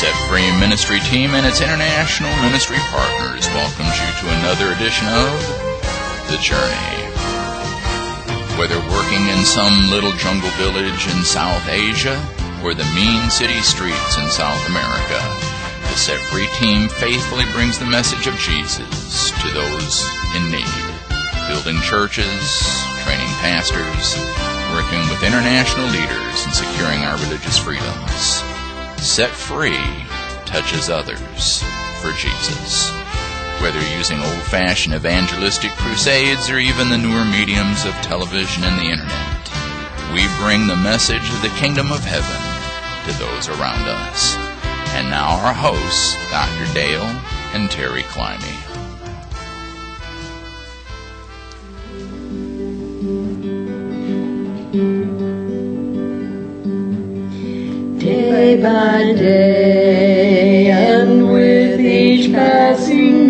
Set Free Ministry Team and its international ministry partners welcomes you to another edition of The Journey. Whether working in some little jungle village in South Asia or the mean city streets in South America, the Set Free Team faithfully brings the message of Jesus to those in need, building churches, training pastors, working with international leaders, and securing our religious freedoms. Set Free touches others for Jesus. Whether using old-fashioned evangelistic crusades or even the newer mediums of television and the internet, we bring the message of the kingdom of heaven to those around us. And now our hosts, Dr. Dale and Terry Climby. Day by day, and with each passing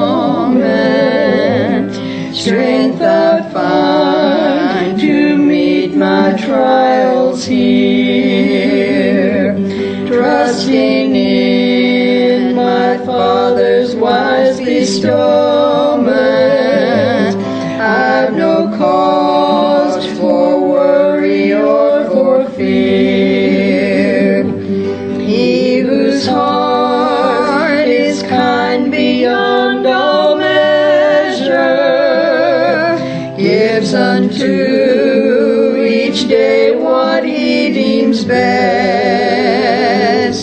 moment, strength I find to meet my trials here, trusting in my Father's wise bestowment. I've no cause for worry or for fear. Heart is kind beyond all measure, gives unto each day what he deems best.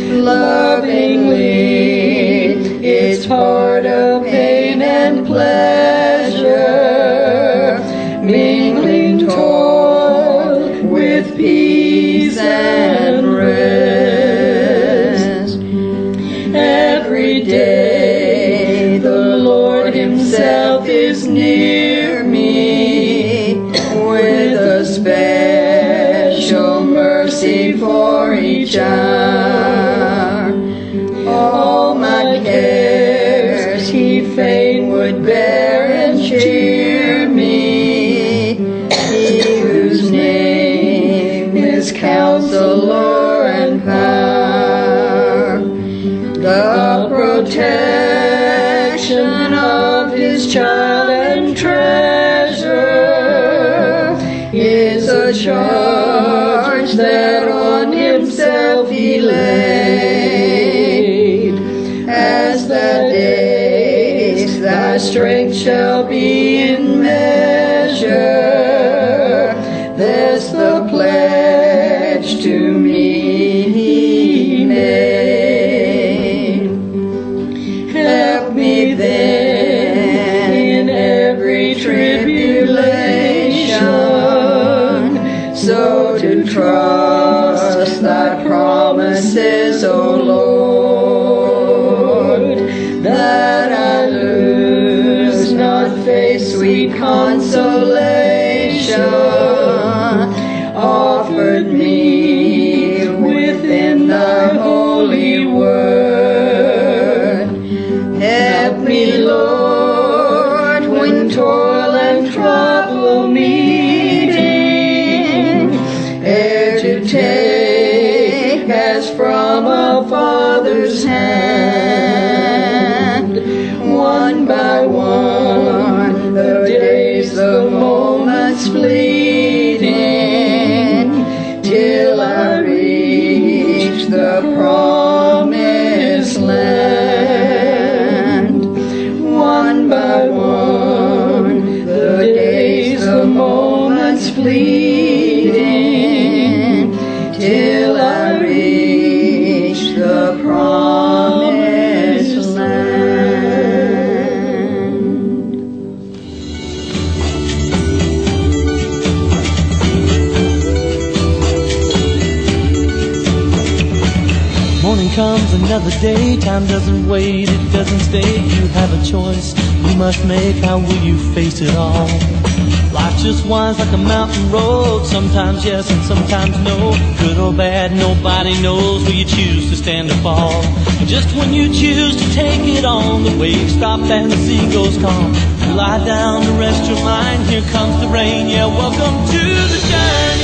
Lovingly, it's part of pain and pleasure, mingling toil with peace and rest. Every day the Lord himself is near me with a special mercy for each hour. All my cares he fain would bear and cheer me. He whose name is Counselor and Power, the protection of his child and treasure is a charge that on himself he laid. As thou days, thy strength shall be in measure. This the pledge to me he made. Help me then in every tribulation, so to trust thy promises, O Lord, that I lose not faith's sweet consolation, offered me within thy holy word. Help me, Lord, when toil and trouble meeting, ere to take as from a father's hand, one by one, the days, the moments fleeting, till I reach the promised land. One by one, the days, the moments fleeting, till I reach the promised land. Morning comes, another day. Time doesn't wait, it doesn't stay. You have a choice you must make. How will you face it all? Life just winds like a mountain road. Sometimes yes and sometimes no. Good or bad, nobody knows. Will you choose to stand or fall? And just when you choose to take it on, the waves stop and the sea goes calm. You lie down to rest your mind. Here comes the rain. Yeah, welcome to the journey.